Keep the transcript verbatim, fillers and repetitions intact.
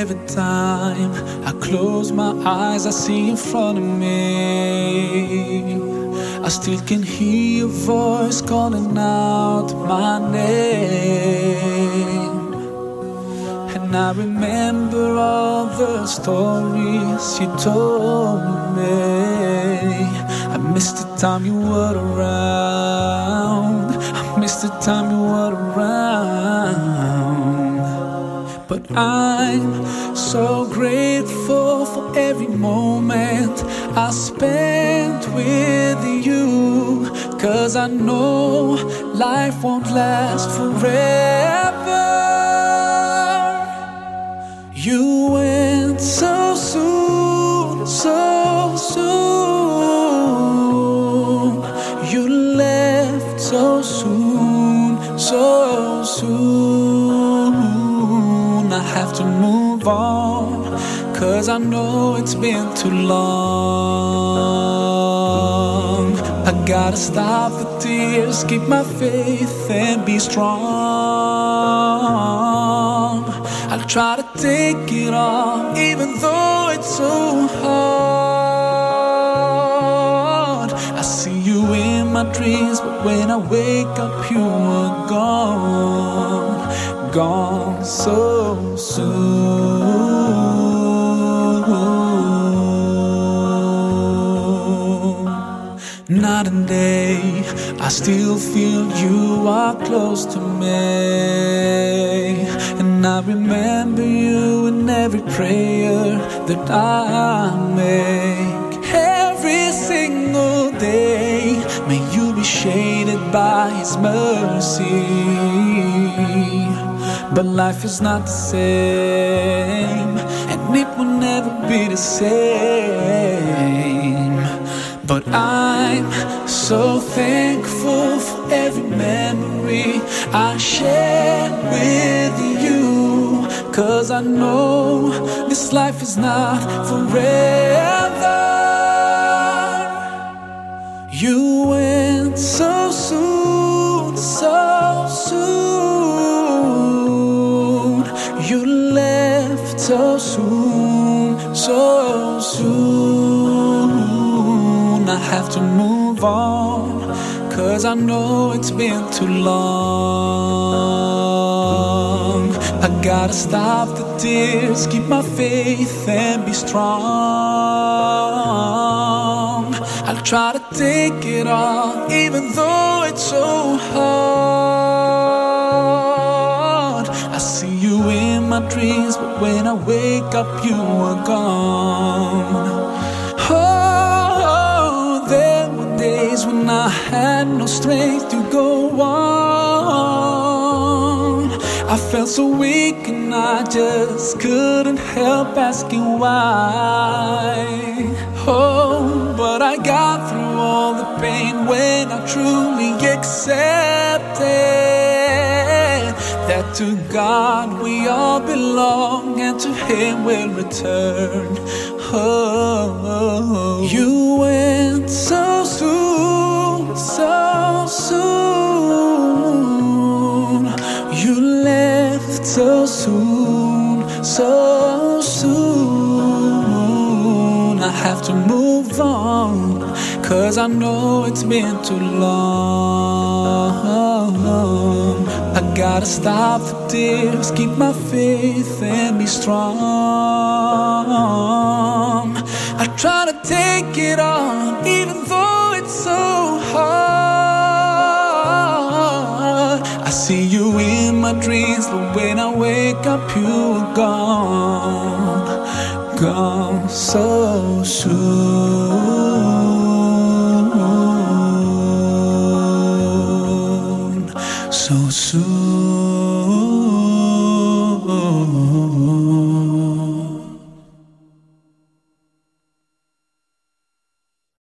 every time I close my eyes, I see in front of me. I still can hear your voice calling out my name. And I remember all the stories you told me. I miss the time you were around. I miss the time you were around. But I'm so grateful for every moment I spent with you, 'cause I know life won't last forever. You went so soon, so soon. You left so soon, so soon. I have to move on, 'cause I know it's been too long. I gotta stop the tears, keep my faith and be strong. I'll try to take it on, even though it's so hard. I see you in my dreams, but when I wake up you are gone, gone so soon. Night and day, I still feel you are close to me, and I remember you in every prayer that I make. Every single day, may you be shaded by His mercy. But life is not the same, and it will never be the same. But I'm so thankful for every memory I shared with you, 'cause I know this life is not forever. You went so soon, so soon. You left so soon, so soon. I have to move on, 'cause I know it's been too long. I gotta stop the tears, keep my faith and be strong. I'll try to take it on, even though it's so hard. I see you in my dreams, but when I wake up you are gone. Oh, there were days when I had no strength to go on. I felt so weak and I just couldn't help asking why. Oh, but I got through all the pain when I truly accepted that to God we all belong, and to Him we'll return. Oh, you went so soon, so soon. You left so soon, so soon. I have to move on, 'cause I know it's been too long. I gotta stop the tears, keep my faith and be strong. I try to take it on, even though it's so hard. I see you in my dreams, but when I wake up you are gone, gone so soon.